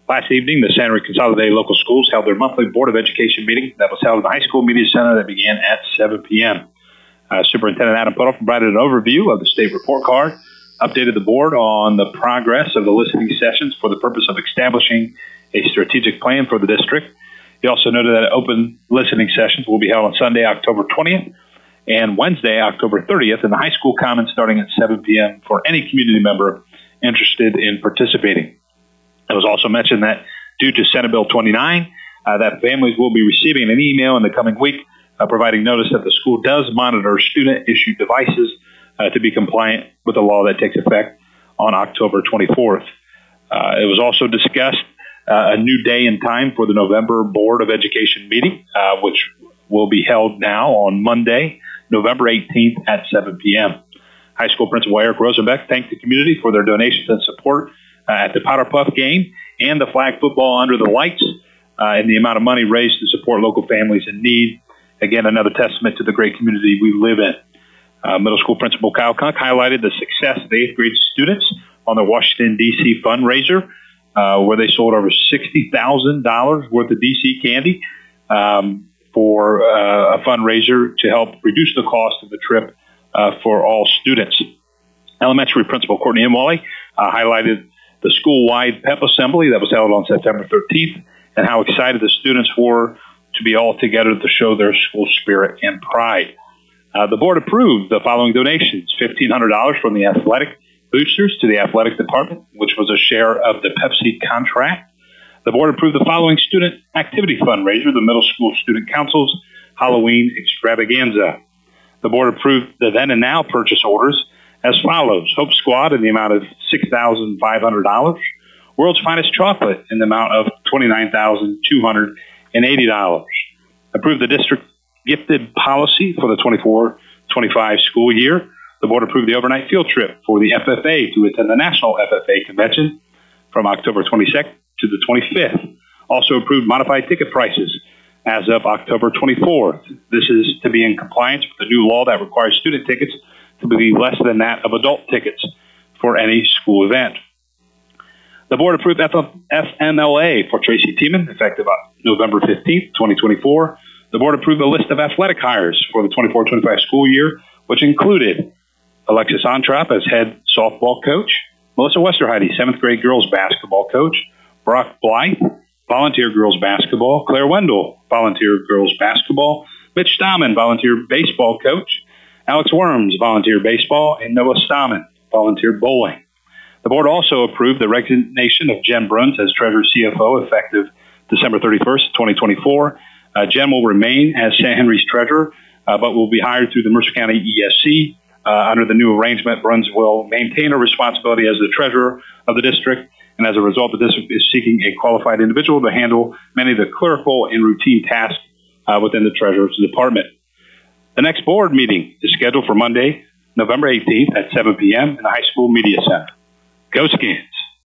Last evening, the Santa Rita Consolidated Local Schools held their monthly Board of Education meeting that was held in the High School Media Center that began at 7 p.m. Superintendent Adam Puddle provided an overview of the state report card, updated the board on the progress of the listening sessions for the purpose of establishing a strategic plan for the district. He also noted that open listening sessions will be held on Sunday, October 20th and Wednesday, October 30th in the high school commons starting at 7 p.m. for any community member interested in participating. It was also mentioned that due to Senate Bill 29, that families will be receiving an email in the coming week providing notice that the school does monitor student-issued devices to be compliant with the law that takes effect on October 24th. It was also discussed a new day and time for the November Board of Education meeting, which will be held now on Monday, November 18th at 7 p.m. High school principal Eric Rosenbeck thanked the community for their donations and support at the Powder Puff game and the flag football under the lights and the amount of money raised to support local families in need. Again, another testament to the great community we live in. Middle school principal Kyle Kunk highlighted the success of the 8th grade students on the Washington, D.C. fundraiser, where they sold over $60,000 worth of D.C. candy for a fundraiser to help reduce the cost of the trip for all students. Elementary principal Courtney Imwally highlighted the school-wide PEP assembly that was held on September 13th and how excited the students were to be all together to show their school spirit and pride. The board approved the following donations: $1,500 from the athletic boosters to the athletic department, which was a share of the Pepsi contract. The board approved the following student activity fundraiser, the Middle School Student Council's Halloween Extravaganza. The board approved the then and now purchase orders as follows: Hope Squad in the amount of $6,500, World's Finest Chocolate in the amount of $29,280. Approved the district gifted policy for the 24-25 school year. The board approved the overnight field trip for the FFA to attend the National FFA Convention from October 22nd to the 25th. Also approved modified ticket prices as of October 24th. This is to be in compliance with the new law that requires student tickets to be less than that of adult tickets for any school event. The board approved FMLA for Tracy Tiemann, effective November 15th, 2024. The board approved a list of athletic hires for the 24-25 school year, which included Alexis Ontrop as head softball coach, Melissa Westerheide, 7th grade girls basketball coach, Brock Blythe, volunteer girls basketball, Claire Wendell, volunteer girls basketball, Mitch Stammen, volunteer baseball coach, Alex Worms, volunteer baseball, and Noah Stammen, volunteer bowling. The board also approved the resignation of Jen Bruns as Treasurer CFO effective December 31st, 2024. Jen will remain as St. Henry's treasurer, but will be hired through the Mercer County ESC. Under the new arrangement, Bruns will maintain her responsibility as the treasurer of the district, and as a result, the district is seeking a qualified individual to handle many of the clerical and routine tasks within the treasurer's department. The next board meeting is scheduled for Monday, November 18th at 7 p.m. in the High School Media Center. Go Skins!